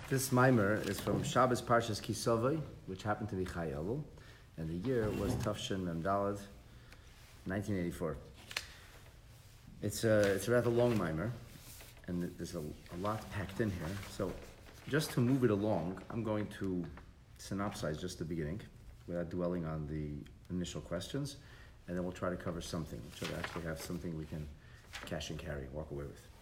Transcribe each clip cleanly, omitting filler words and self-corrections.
This mimer is from Shabbos Parshas Kisavai, which happened to be Chai Elul, and the year was Tafshin Memdalad, 1984. It's a rather long mimer, and there's a lot packed in here. So, just to move it along, I'm going to synopsize just the beginning, without dwelling on the initial questions, and then we'll try to cover something. We'll try to actually have something we can cash and carry, walk away with.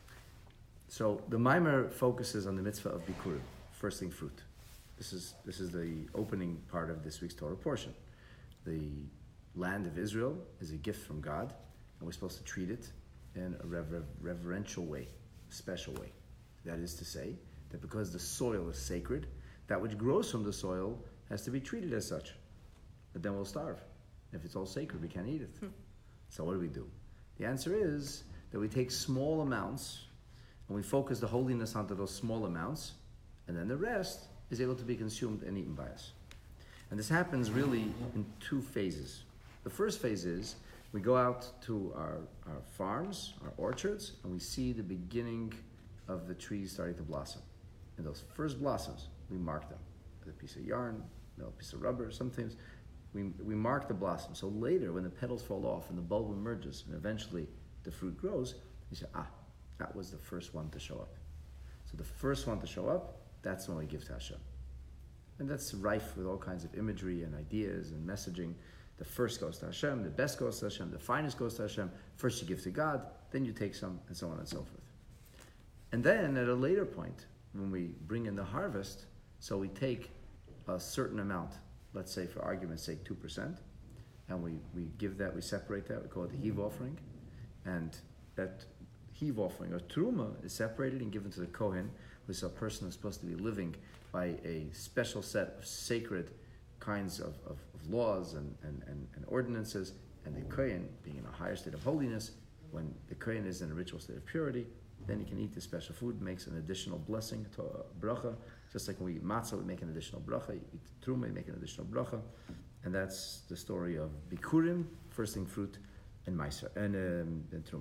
So the mimer focuses on the mitzvah of bikurim, first thing fruit. This is the opening part of this week's Torah portion. The land of Israel is a gift from God, and we're supposed to treat it in a reverential way, a special way. That is to say, that because the soil is sacred, that which grows from the soil has to be treated as such. But then we'll starve. If it's all sacred, we can't eat it. So what do? The answer is that we take small amounts and we focus the holiness onto those small amounts, and then the rest is able to be consumed and eaten by us. And this happens really in two phases. The first phase is we go out to our farms, our orchards, and we see the beginning of the trees starting to blossom. And those first blossoms, we mark them with a piece of yarn, a piece of rubber, sometimes we mark the blossom. So later, when the petals fall off and the bulb emerges and eventually the fruit grows, we say, that was the first one to show up. So the first one to show up, that's the one we give to Hashem. And that's rife with all kinds of imagery and ideas and messaging. The first goes to Hashem, the best goes to Hashem, the finest goes to Hashem. First you give to God, then you take some, and so on and so forth. And then at a later point, when we bring in the harvest, so we take a certain amount, let's say for argument's sake 2%, and we give that, we separate that, we call it the heave offering, and that heave offering, or truma, is separated and given to the Kohen, who is a person who's supposed to be living by a special set of sacred kinds of laws and ordinances, and the Kohen being in a higher state of holiness. When the Kohen is in a ritual state of purity, then he can eat the special food, makes an additional blessing, to bracha. Just like when we eat matzah, we make an additional bracha. You eat truma, you make an additional bracha. And that's the story of bikurim, first thing fruit, and meiser, and truma.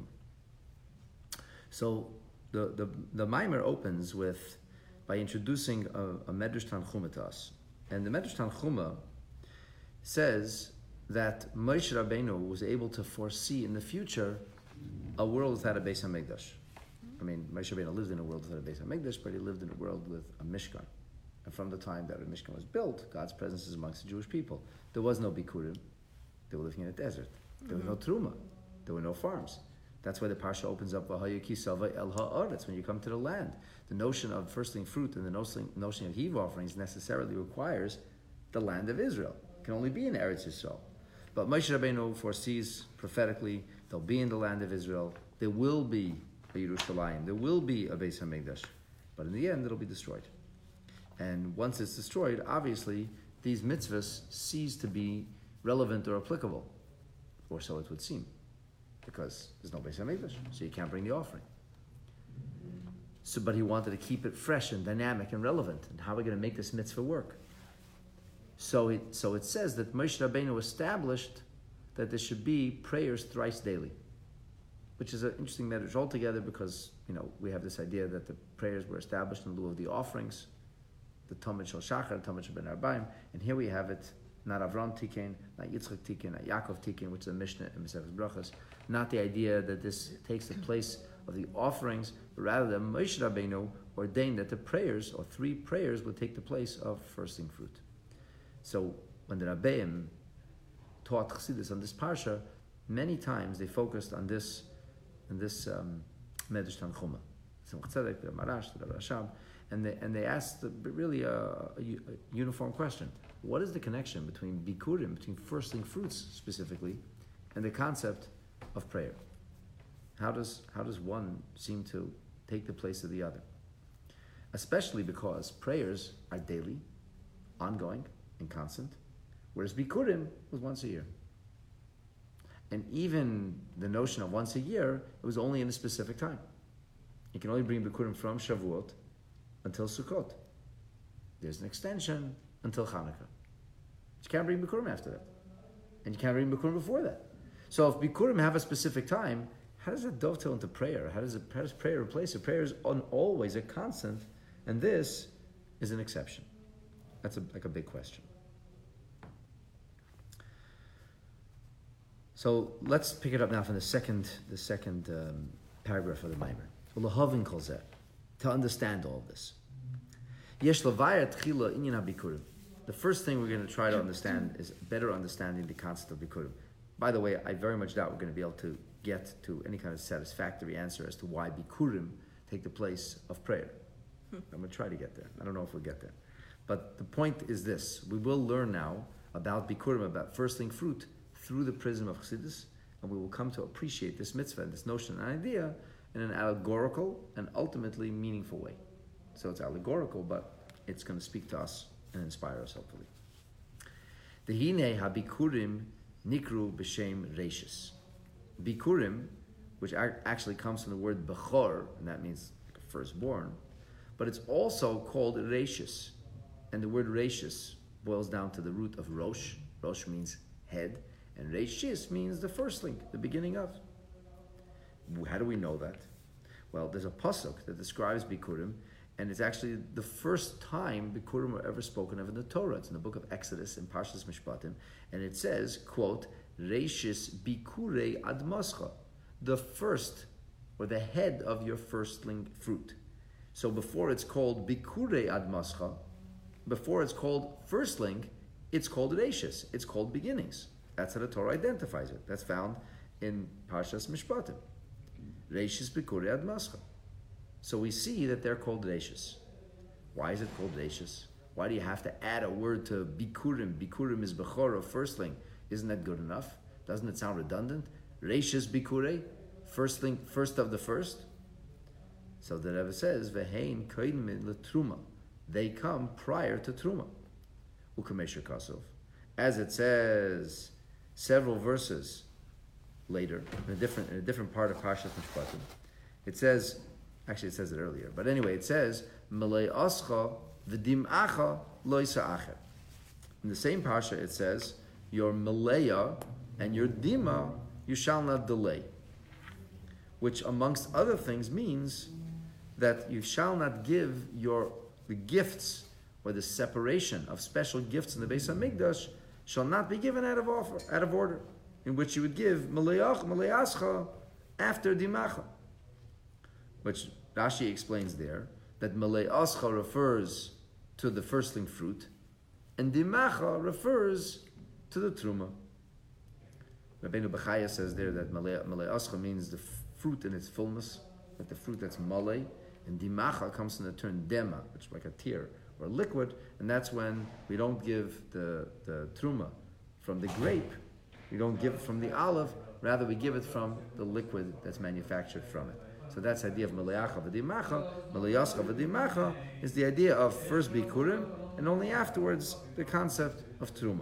So the mimer opens by introducing a Medrash Tanchuma to us. And the Medrash Tanchuma says that Moshe Rabbeinu was able to foresee in the future a world without a Beis HaMikdash. I mean, Moshe Rabbeinu lived in a world without a Beis HaMikdash, but he lived in a world with a Mishkan. And from the time that a Mishkan was built, God's presence is amongst the Jewish people. There was no Bikurim. They were living in a desert. There was no Truma. There were no farms. That's why the Parsha opens up, V'haya kisava el ha'aretz, when you come to the land. The notion of first thing fruit and the notion of heave offerings necessarily requires the land of Israel. It can only be in Eretz Yisrael. But Moshe Rabbeinu foresees prophetically, they'll be in the land of Israel. There will be a Yerushalayim. There will be a Beis HaMikdash. But in the end, it'll be destroyed. And once it's destroyed, obviously, these mitzvahs cease to be relevant or applicable. Or so it would seem. Because there's no Beis HaMikdash, so you can't bring the offering. So, but he wanted to keep it fresh and dynamic and relevant. And how are we going to make this mitzvah work? So it says that Moshe Rabbeinu established that there should be prayers thrice daily, which is an interesting medrash altogether because we have this idea that the prayers were established in lieu of the offerings, the Tamid Shel Shachar, Tamid Shel Ben Arbaim, and here we have it. Not Avram Tiken, not Yitzchak Tiken, not Yaakov Tiken, which is a Mishnah in Masechtas Brachos. Not the idea that this takes the place of the offerings, but rather that Moshe Rabbeinu ordained that the prayers, or 3 prayers, would take the place of first thing fruit. So when the Rabbeim taught Chassidus on this parsha, many times they focused on this Medrash Tanchuma. Tzemach Tzedek, the Marash, the Rashab, and they asked really a uniform question. What is the connection between bikurim, between first thing fruits specifically, and the concept of prayer? How does one seem to take the place of the other? Especially because prayers are daily, ongoing, and constant, whereas bikurim was once a year. And even the notion of once a year, it was only in a specific time. You can only bring bikurim from Shavuot until Sukkot. There's an extension until Hanukkah. You can't bring Bikurim after that. And you can't bring Bikurim before that. So if Bikurim have a specific time, how does that dovetail into prayer? How does prayer replace it? Prayer is always a constant, and this is an exception. That's like a big question. So let's pick it up now from the second paragraph of the Maimer. L'havin kol zeh, to understand all of this. Yesh l'vayar tchila inyan habikurim. The first thing we're going to try to understand is better understanding the concept of bikurim. By the way, I very much doubt we're going to be able to get to any kind of satisfactory answer as to why bikurim take the place of prayer. I'm going to try to get there. I don't know if we'll get there. But the point is this. We will learn now about bikurim, about firstling fruit, through the prism of Chassidus, and we will come to appreciate this mitzvah, this notion and idea, in an allegorical and ultimately meaningful way. So it's allegorical, but it's going to speak to us and inspire us, hopefully. Dehine ha-bikurim nikru b'shem reishis. Bikurim, which actually comes from the word bechor, and that means like a firstborn, but it's also called reishis. And the word reishis boils down to the root of rosh. Rosh means head, and reishis means the firstling, the beginning of. How do we know that? Well, there's a pasuk that describes bikurim, and it's actually the first time bikurim were ever spoken of in the Torah. It's in the book of Exodus in Parshas Mishpatim, and it says, quote, reishis bikurei admascha, the first or the head of your firstling fruit. So before it's called bikurei admascha, before it's called firstling, it's called reishis, it's called beginnings. That's how the Torah identifies it. That's found in Parshas Mishpatim. Reishis bikurei admascha. So we see that they're called reishis. Why is it called reishis? Why do you have to add a word to bikurim? Bikurim is bechor, of firstling. Isn't that good enough? Doesn't it sound redundant? Reishis bikurei, firstling, first of the first. So the Rebbe says, vehein koidim letruma. They come prior to truma. Ukamesher kasov. As it says several verses later, in a different part of Parshas Mishpatim, it says it earlier, but anyway, it says, Malei ascha v'dim'acha lo yisa'acher. In the same parsha, it says, your maleya and your dima you shall not delay, which amongst other things means that you shall not give the gifts or the separation of special gifts in the Beis HaMikdash shall not be given out of order, in which you would give maleascha after dimacha, which Rashi explains there that maleascha refers to the firstling fruit, and dimacha refers to the truma. Rabbeinu Bechaya says there that maleascha means the fruit in its fullness, like the fruit that's malay, and dimacha comes from the term dema, which is like a tear or liquid, and that's when we don't give the truma from the grape, we don't give it from the olive, rather we give it from the liquid that's manufactured from it. So that's the idea of maleacha v'dimacha. Maleascha v'dimacha is the idea of first bikurim, and only afterwards the concept of truma.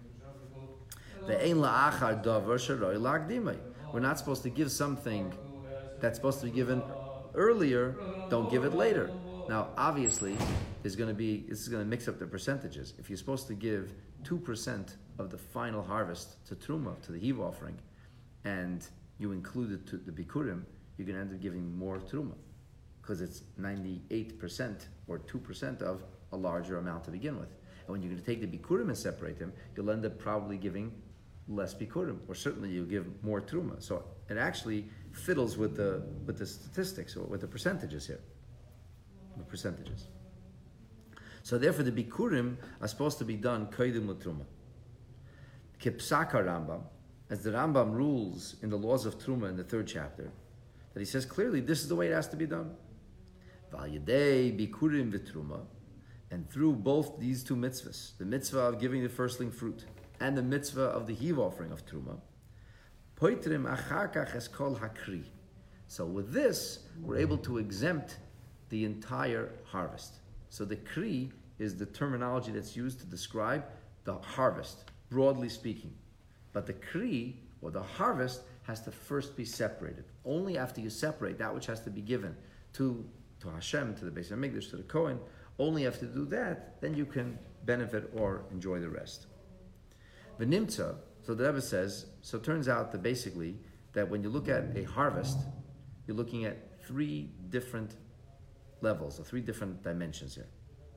We're not supposed to give something that's supposed to be given earlier, don't give it later. Now, obviously, this is going to mix up the percentages. If you're supposed to give 2% of the final harvest to Truma, to the heave offering, and you include it to the Bikurim, you're going to end up giving more Truma, because it's 98% or 2% of a larger amount to begin with. And when you're going to take the Bikurim and separate them, you'll end up probably giving less Bikurim, or certainly you'll give more Truma. So it actually fiddles with the statistics, or with the percentages here. The percentages. So therefore the Bikurim are supposed to be done Koidim L'Truma. Kipsaka Rambam, as the Rambam rules in the laws of Truma in the 3rd chapter, that he says clearly this is the way it has to be done. Val Yedei Bikurim V'Truma, and through both these two mitzvahs, the mitzvah of giving the firstling fruit and the mitzvah of the heave offering of Truma, Poitrim Achar Kach Es Kol Hakri. So with this, we're able to exempt the entire harvest. So the kri is the terminology that's used to describe the harvest, broadly speaking. But the kri, or the harvest, has to first be separated. Only after you separate that which has to be given to Hashem, to the Beis HaMikdash, to the Kohen, only after you do that, then you can benefit or enjoy the rest. V'nimtza, so the Rebbe says, so it turns out that basically, that when you look at a harvest, you're looking at 3 different levels, or 3 different dimensions here.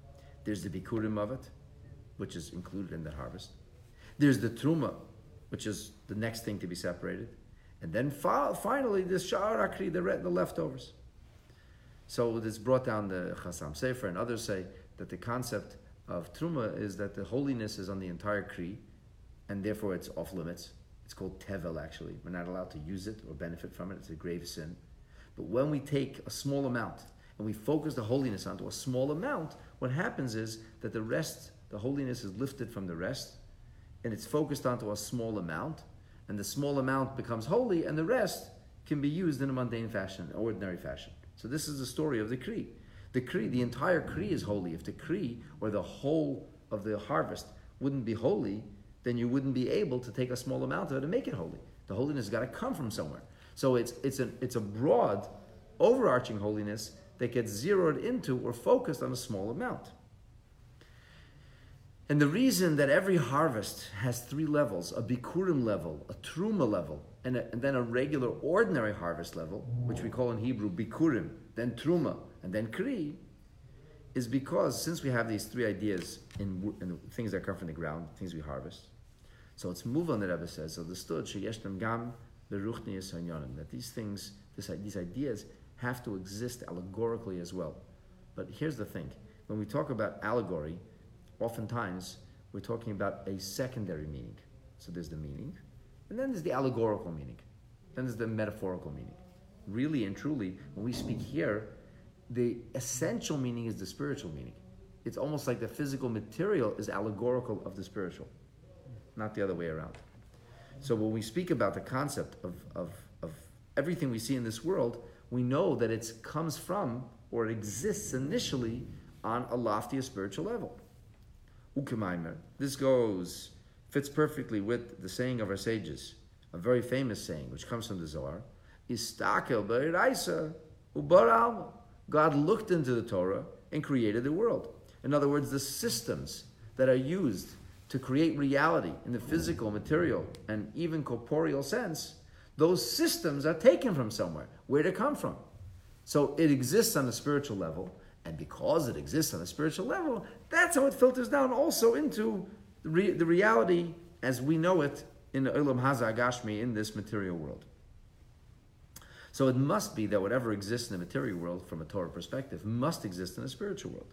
There's the bikurim of it, which is included in that harvest. There's the truma, which is the next thing to be separated. And then finally, the sha'ar akri, the leftovers. So this brought down the Chasam Sefer, and others say that the concept of truma is that the holiness is on the entire kri, and therefore it's off limits. It's called tevel, actually. We're not allowed to use it or benefit from it. It's a grave sin. But when we take a small amount and we focus the holiness onto a small amount, what happens is that the rest, the holiness is lifted from the rest, and it's focused onto a small amount, and the small amount becomes holy, and the rest can be used in a mundane fashion, an ordinary fashion. So this is the story of the Kri. The Kri, the entire Kri is holy. If the Kri, or the whole of the harvest, wouldn't be holy, then you wouldn't be able to take a small amount of it and make it holy. The holiness has got to come from somewhere. So it's a broad, overarching holiness that gets zeroed into or focused on a small amount. And the reason that every harvest has three levels, a bikurim level, a truma level, and then a regular ordinary harvest level, which we call in Hebrew bikurim, then truma, and then kri, is because since we have these three ideas in things that come from the ground, things we harvest, so it's Muvan that Rebbe says, understood, sheyeshtem gam beruchnius hanyonim, that these things, these ideas have to exist allegorically as well. But here's the thing, when we talk about allegory, oftentimes we're talking about a secondary meaning. So there's the meaning, and then there's the allegorical meaning, then there's the metaphorical meaning. Really and truly, when we speak here, the essential meaning is the spiritual meaning. It's almost like the physical material is allegorical of the spiritual, not the other way around. So when we speak about the concept of everything we see in this world, we know that it comes from, or it exists initially, on a loftier spiritual level. Ukemaimer. This fits perfectly with the saying of our sages, a very famous saying, which comes from the Zohar, Istakel be'iraisa ubar. God looked into the Torah and created the world. In other words, the systems that are used to create reality in the physical, material, and even corporeal sense, those systems are taken from somewhere. Where'd it come from? So it exists on a spiritual level, and because it exists on a spiritual level, that's how it filters down also into the reality as we know it in the Olam Hazeh Gashmi, in this material world. So it must be that whatever exists in the material world from a Torah perspective must exist in the spiritual world.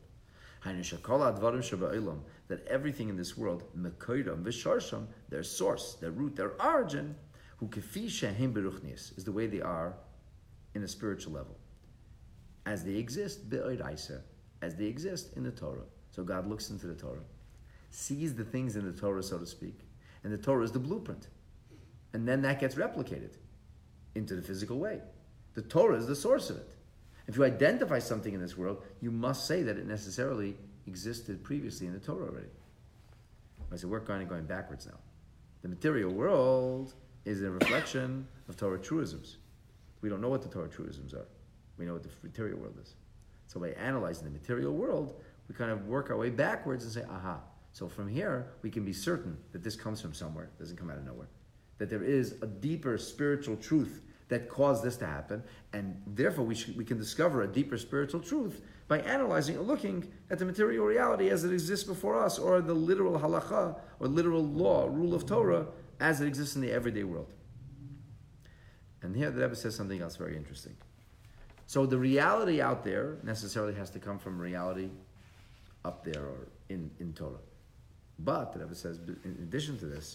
That everything in this world, their source, their root, their origin, is the way they are in a spiritual level. As they exist, as they exist in the Torah. So God looks into the Torah, sees the things in the Torah, so to speak, and the Torah is the blueprint. And then that gets replicated into the physical way. The Torah is the source of it. If you identify something in this world, you must say that it necessarily existed previously in the Torah already. I said, we're kind of going backwards now. The material world is a reflection of Torah truisms. We don't know what the Torah truisms are. We know what the material world is. So by analyzing the material world, we kind of work our way backwards and say, aha. So from here, we can be certain that this comes from somewhere, it doesn't come out of nowhere. That there is a deeper spiritual truth that caused this to happen, and therefore we can discover a deeper spiritual truth by analyzing or looking at the material reality as it exists before us, or the literal halacha, or literal law, rule of Torah, as it exists in the everyday world. And here the Rebbe says something else very interesting. So the reality out there necessarily has to come from reality up there or in Torah. But the Rebbe says, in addition to this,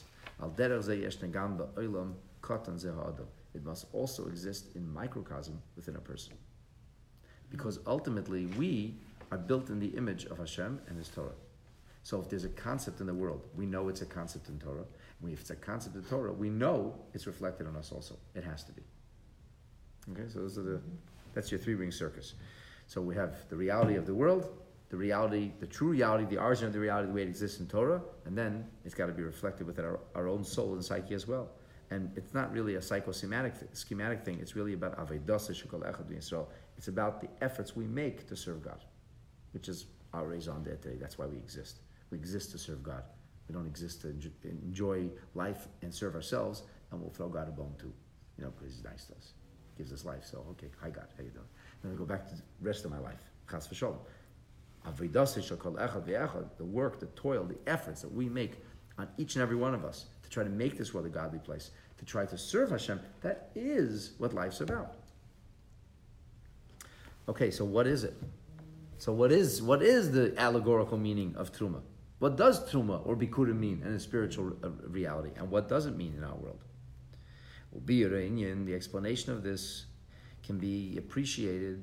it must also exist in microcosm within a person. Because ultimately we are built in the image of Hashem and His Torah. So if there's a concept in the world, we know it's a concept in Torah. And if it's a concept in Torah, we know it's reflected on us also. It has to be. Okay, so that's your three-ring circus. So we have the reality of the world, the reality, the true reality, the origin of the reality, the way it exists in Torah, and then it's got to be reflected within our own soul and psyche as well. And it's not really a schematic thing. It's really about Avedas Shekol Echad Yisrael. It's about the efforts we make to serve God, which is our raison d'etre. That's why we exist. We exist to serve God. We don't exist to enjoy life and serve ourselves, and we'll throw God a bone too, because He's nice to us, gives us life. So, okay, hi God, how you doing? Then I go back to the rest of my life. Chas v'sholom. The work, the toil, the efforts that we make on each and every one of us to try to make this world a godly place, to try to serve Hashem, that is what life's about. Okay, so what is it? So what is the allegorical meaning of Truma? What does Truma or Bikurim mean in a spiritual reality? And what does it mean in our world? The explanation of this can be appreciated.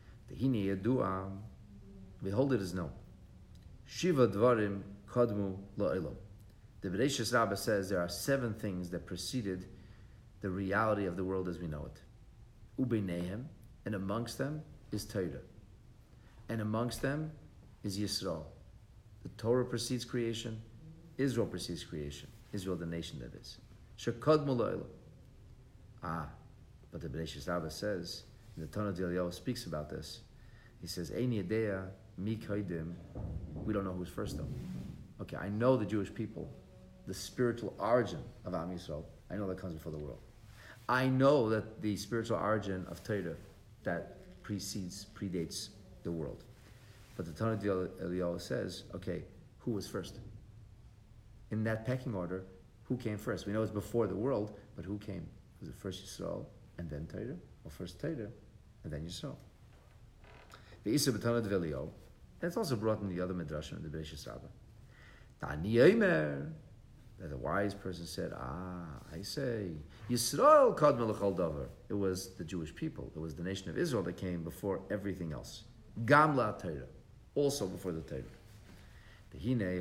Behold, it is known. Shiva Dvarim Kadmu La'olam. The Bereshis Rabbah says there are 7 things that preceded the reality of the world as we know it. Ubeinehem, and amongst them is Torah. And amongst them is Yisrael. The Torah precedes creation, Israel precedes creation. Israel, the nation that is. Shekadmu La'olam. But the Bereshis Rabbah says, and the Tana D'Eliyahu speaks about this, he says, Eini Yedea Mi Kaidim. We don't know who's first though. Okay, I know the Jewish people, the spiritual origin of Am Yisrael, I know that comes before the world. I know that the spiritual origin of Torah that predates the world. But the Tana D'Eliyahu says, okay, who was first? In that pecking order, who came first? We know it's before the world, but who came? Was it first Yisrael and then Torah? Or first Torah and then Yisrael? The Isa B'Tana D'Eliyahu, and it's also brought in the other Midrash in the Bereshis Rabbah. Tani Yomer, that the wise person said, I say, Yisrael Kadma L'chol Davar. It was the Jewish people, it was the nation of Israel that came before everything else. Gam La Torah, also before the Torah. The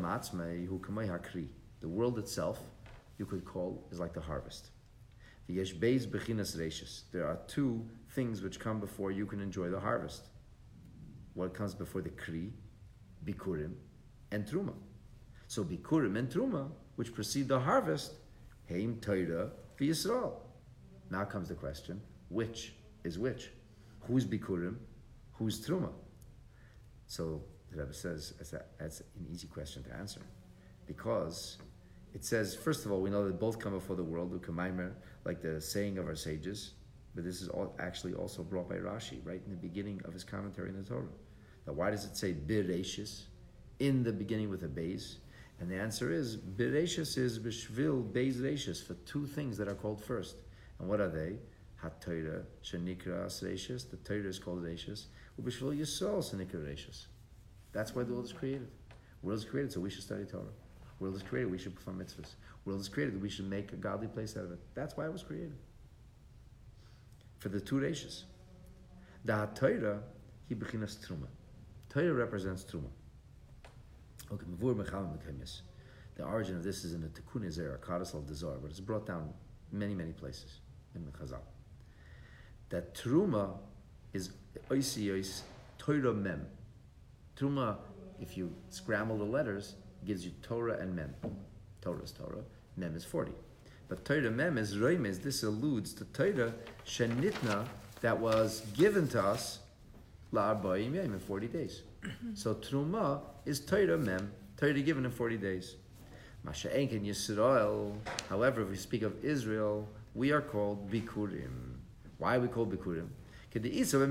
world itself, you could call, is like the harvest. There are 2 things which come before you can enjoy the harvest. What comes before the Kri, Bikurim, and Truma. So Bikurim and Truma, which precede the harvest, Heim Torah v'Yisrael. Now comes the question, which is which? Who's Bikurim? Who's Truma? So the Rebbe says that's an easy question to answer. Because it says, first of all, we know that both come before the world, Ukamaimer, like the saying of our sages, but this is actually also brought by Rashi, right in the beginning of his commentary in the Torah. Now, why does it say Bereshis, in the beginning with a beis? And the answer is, Bereshis is B'shvil Beis Reshis, for 2 things that are called first. And what are they? HaTorah, Shenikra Reshis, the Torah is called Reshis, U'B'shvil Yisrael Shenikra Reshis. That's why the world is created. The world is created so we should study Torah. The world is created, we should perform mitzvahs. The world is created, we should make a godly place out of it. That's why it was created. For the 2 reshis. The HaTorah, he bechinas Truma. Torah represents Truma. Okay, the origin of this is in the Tikkun Zera, Kadas al Dezar, but it's brought down many, many places in the Chazal. That Truma is Oisiyos Torah Mem. Truma, if you scramble the letters, gives you Torah and Mem. Torah is Torah, Mem is 40. But Torah Mem is Reimes, this alludes to Torah Shenitna, that was given to us La'arba'im Yom, in 40 days. So Truma is Torah Mem, Torah given in 40 days. Masha'enk in Yisrael, however, if we speak of Israel, we are called Bikurim. Why are we called Bikurim? The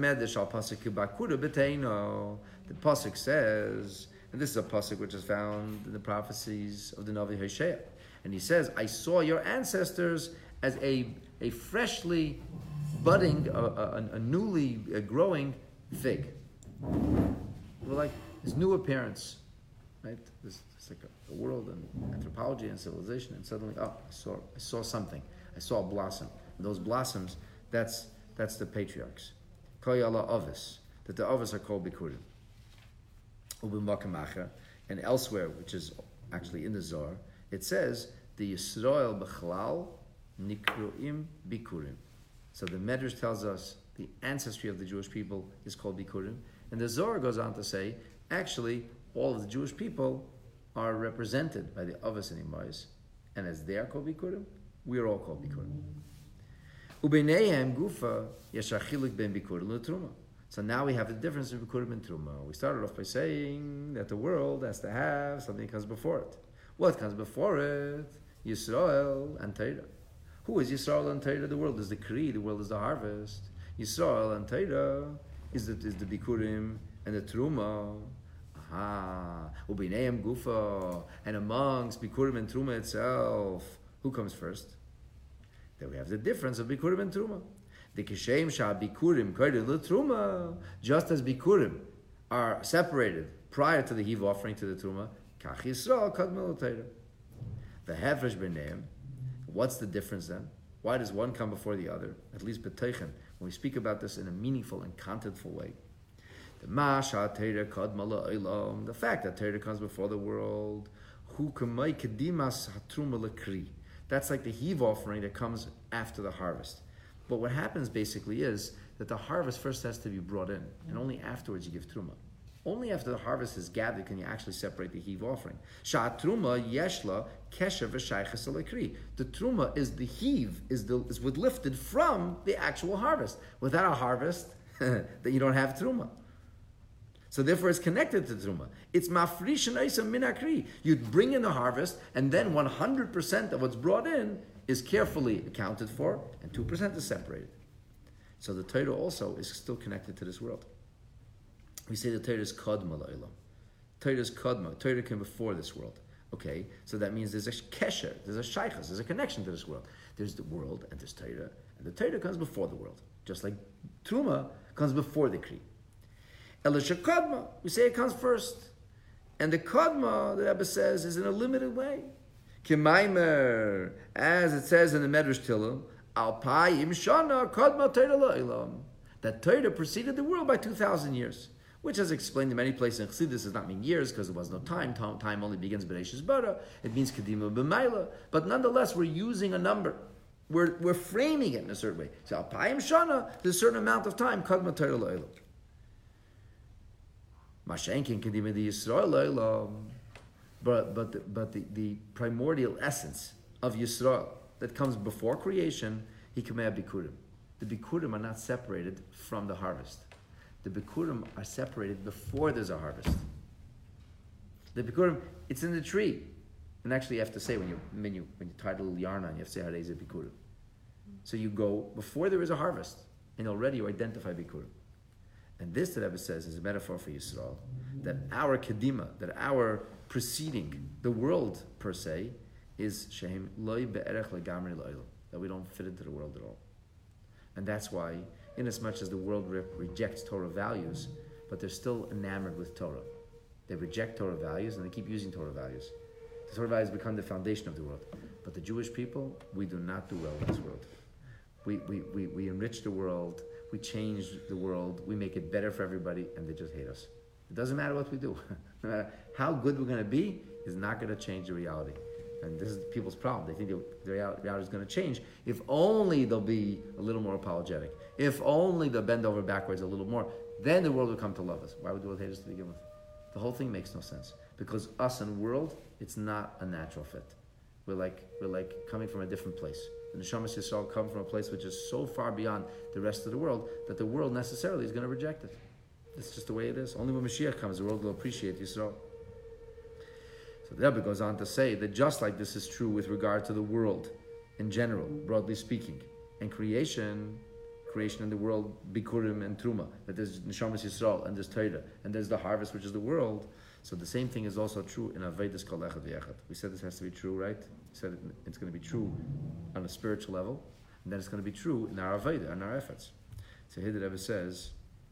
Pasuk says, and this is a Pasuk which is found in the prophecies of the Navi Hosea, and he says, I saw your ancestors as a freshly budding, a newly growing fig. We're like his new appearance, right? It's like a world and anthropology and civilization, and suddenly, I saw something. I saw a blossom. And those blossoms, that's the patriarchs. Koyala Ovis, that the Ovis are called Bikurim. Ubimaka, and elsewhere, which is actually in the Zohar, it says the Yisrael B'chalal Nikruim Bikurim. So the Medrash tells us the ancestry of the Jewish people is called Bikurim, and the Zohar goes on to say, actually, all of the Jewish people are represented by the Avos and Imais, and as they are called Bikurim, we are all called Bikurim. Ubeineihem Gufa Yeshachiluk ben Bikurim l'Truma. So now we have the difference in Bikurim and Truma. We started off by saying that the world has to have something that comes before it. What comes before it? Yisrael and Torah. Who is Yisrael and Torah? The world is the Kri, the world is the harvest. Yisrael and Torah is the Bikurim, and the Truma. Ubineim Gufa, and amongst Bikurim and Truma itself, who comes first? Then we have the difference of Bikurim and Truma. The Kishem Shah Bikurim Kaidid Truma, just as Bikurim are separated prior to the Hiv offering to the Truma, Kach Yisrael Kadmel Torah. The Hefresh B'neim, what's the difference then? Why does one come before the other? At least B'teichen, when we speak about this in a meaningful and contentful way. The fact that Torah comes before the world, that's like the heave offering that comes after the harvest. But what happens basically is that the harvest first has to be brought in, and only afterwards you give truma. Only after the harvest is gathered can you actually separate the heave offering. Truma yeshla kesher v'shayches alekri. The truma is the heave, is what lifted from the actual harvest. Without a harvest, then you don't have truma. So therefore it's connected to Truma. It's mafrish and isa min akri. You bring in the harvest, and then 100% of what's brought in is carefully accounted for, and 2% is separated. So the Torah also is still connected to this world. We say the Torah is kadma la'ilam. Torah is kadma. Torah came before this world. Okay, so that means there's a kesher, there's a shaychas, there's a connection to this world. There's the world and there's Torah, and the Torah comes before the world. Just like Truma comes before the Kri. Elisha Kadma, we say it comes first. And the Kadma, the Rebbe says, is in a limited way. Kimaimer, as it says in the Medrash Tillim, Alpayim Shana Kadma Torah La'ilam. That Torah preceded the world by 2,000 years. Which, as explained in many places in Chassidus, does not mean years, because there was no time. Time only begins Bereshis Bara. It means Kedima B'mayla. But nonetheless, we're using a number. We're framing it in a certain way. So Alpayim Shana, there's a certain amount of time, Kadma Torah La'ilam. But the primordial essence of Yisrael that comes before creation, Hikameh Bikurim. The Bikurim are not separated from the harvest. The Bikurim are separated before there's a harvest. The Bikurim, it's in the tree. And actually you have to say, when you tie the little yarn on, you have to say Harei Ze Bikurim. So you go before there is a harvest, and already you identify Bikurim. And this, the Rebbe says, is a metaphor for Yisrael, that our kedima, that our preceding, the world per se, is shehem loy be'erech legamri lo'il, that we don't fit into the world at all. And that's why, inasmuch as the world rejects Torah values, but they're still enamored with Torah. They reject Torah values and they keep using Torah values. The Torah values become the foundation of the world. But the Jewish people, we do not do well in this world. We enrich the world, we change the world, we make it better for everybody, and they just hate us. It doesn't matter what we do. No matter how good we're going to be, is not going to change the reality. And this is people's problem. They think the reality is going to change. If only they'll be a little more apologetic. If only they'll bend over backwards a little more, then the world will come to love us. Why would the world hate us to begin with? The whole thing makes no sense. Because us and the world, it's not a natural fit. We're like coming from a different place. The Neshamas Yisrael come from a place which is so far beyond the rest of the world that the world necessarily is going to reject it. It's just the way it is. Only when Mashiach comes, the world will appreciate Yisrael. So the Rebbe goes on to say that just like this is true with regard to the world in general, broadly speaking, and creation in the world, Bikurim and Truma, that there's Neshamas Yisrael and there's Torah and there's the harvest, which is the world. So the same thing is also true in Avedis Kol Echad V'Echad. We said this has to be true, right? We said it's going to be true on a spiritual level, and then it's going to be true in our Aveda, in our efforts. So here the Rebbe says,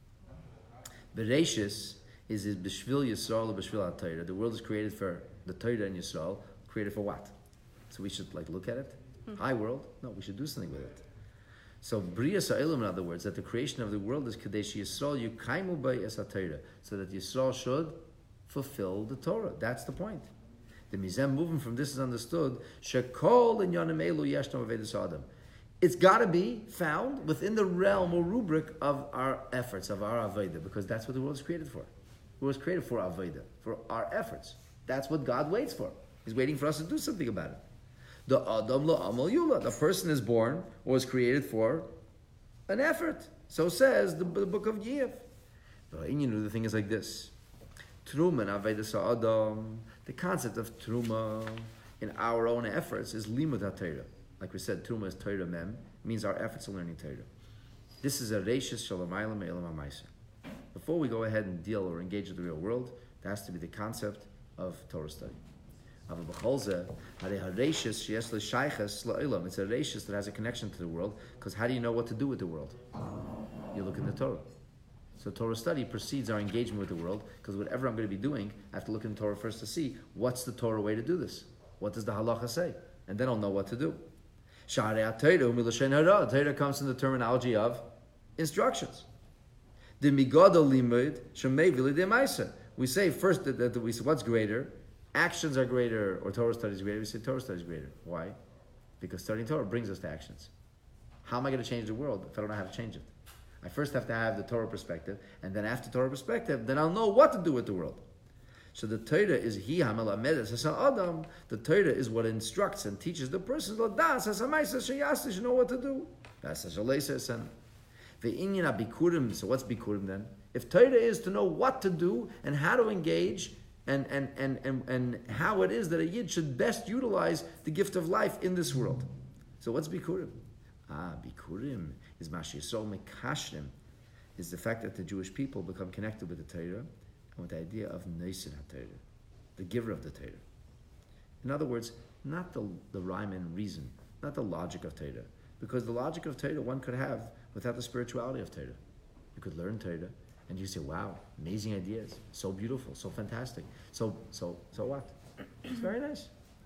Bereshis is B'Shvil Yisrael or B'Shvil HaTorah. The world is created for the Torah and Yisrael. Created for what? So we should look at it. Hi world. No, we should do something with it. So B'Riyas HaElam, in other words, that the creation of the world is Kadesh Yisrael Yukaimu Bei Es HaTorah, so that Yisrael should fulfill the Torah. That's the point. The Mizem moving from this is understood. Shekol in Yonim Elu Yeshtam Avedis Adam. It's got to be found within the realm or rubric of our efforts, of our Aveda, because that's what the world is created for. The world is created for Aveda, for our efforts. That's what God waits for. He's waiting for us to do something about it. The Adam lo Amal Yula, the person is born or was created for an effort. So says the book of Yiv. The thing is like this. Truma and Avedis Adam, the concept of Truma in our own efforts is Limud HaTorah. Like we said, Truma is Torah Mem, means our efforts of learning Torah. This is a Reishis Shalamaylam Elam HaMaisa. before we go ahead and deal or engage with the real world, there has to be the concept of Torah study. It's a reishis that has a connection to the world, because how do you know what to do with the world? You look in the Torah. So Torah study precedes our engagement with the world, because whatever I'm going to be doing, I have to look in the Torah first to see what's the Torah way to do this. What does the halacha say? And then I'll know what to do. Torah comes from the terminology of instructions. We say first that we say what's greater? Actions are greater, or Torah study is greater. We say Torah study is greater. Why? Because studying Torah brings us to actions. How am I going to change the world if I don't know how to change it? I first have to have the Torah perspective, and then after Torah perspective, then I'll know what to do with the world. So the Torah is Adam. The Torah is what instructs and teaches the person to know what to do. So what's bikurim then? If Torah is to know what to do and how to engage and how it is that a yid should best utilize the gift of life in this world. So what's bikurim? Bikurim is Mashiyasol Mekashrim, is the fact that the Jewish people become connected with the Torah and with the idea of Neisin HaTorah, the giver of the Torah. In other words, not the rhyme and reason, not the logic of Torah, because the logic of Torah one could have without the spirituality of Torah. You could learn Torah and you say, wow, amazing ideas, so beautiful, so fantastic. So what? It's very nice.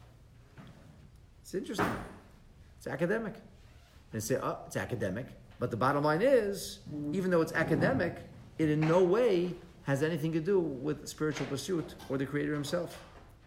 It's interesting. It's academic. And say, oh, it's academic. But the bottom line is, even though it's academic, it in no way has anything to do with spiritual pursuit or the Creator Himself.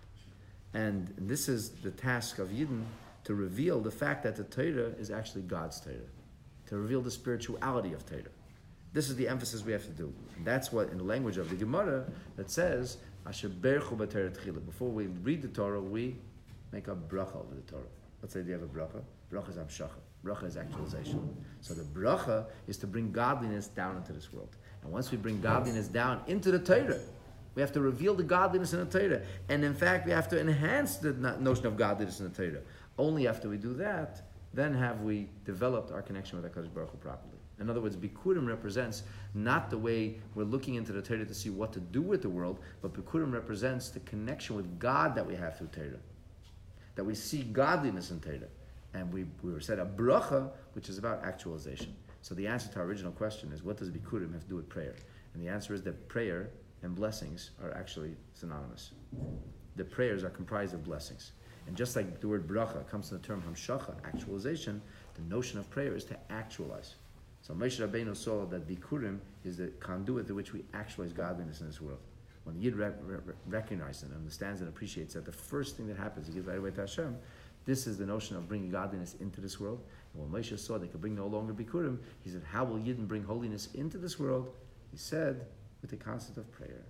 And this is the task of Yidden, to reveal the fact that the Torah is actually God's Torah, to reveal the spirituality of Torah. This is the emphasis we have to do. And that's what, in the language of the Gemara, that says, Asher berchu b'Torah tchila. Before we read the Torah, we make a bracha over the Torah. What's the idea of a bracha? Bracha is amshacha. Bracha is actualization. So the bracha is to bring godliness down into this world. And once we bring godliness down into the Torah, we have to reveal the godliness in the Torah. And in fact, we have to enhance the notion of godliness in the Torah. Only after we do that, then have we developed our connection with HaKadosh Baruch Hu properly. In other words, Bikurim represents not the way we're looking into the Torah to see what to do with the world, but Bikurim represents the connection with God that we have through Torah. That we see godliness in Torah. And we were said a bracha, which is about actualization. So the answer to our original question is, what does Bikurim have to do with prayer? And the answer is that prayer and blessings are actually synonymous. The prayers are comprised of blessings. And just like the word bracha comes from the term hamshacha, actualization, the notion of prayer is to actualize. So Moshe Rabbeinu saw that Bikurim is the conduit through which we actualize godliness in this world. When the Yid recognizes and understands and appreciates that the first thing that happens, he gives right away to Hashem. This is the notion of bringing godliness into this world. And when Moshe saw they could bring no longer Bikurim, he said, how will Yidden bring holiness into this world? He said, with the concept of prayer.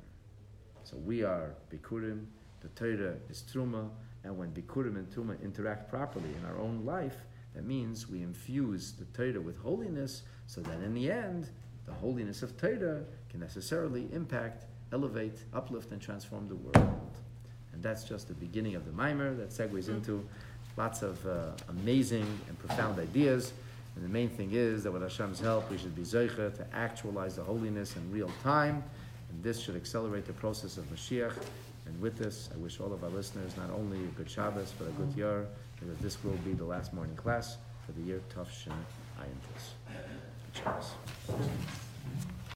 So we are Bikurim, the Torah is Truma, and when Bikurim and Truma interact properly in our own life, that means we infuse the Torah with holiness, so that in the end, the holiness of Torah can necessarily impact, elevate, uplift, and transform the world. And that's just the beginning of the Maimer that segues into lots of amazing and profound ideas. And the main thing is that with Hashem's help, we should be zeicha to actualize the holiness in real time. And this should accelerate the process of Mashiach. And with this, I wish all of our listeners not only a good Shabbos, but a good year, because this will be the last morning class for the year Tov Shin Ayin Tes. Good Shabbos.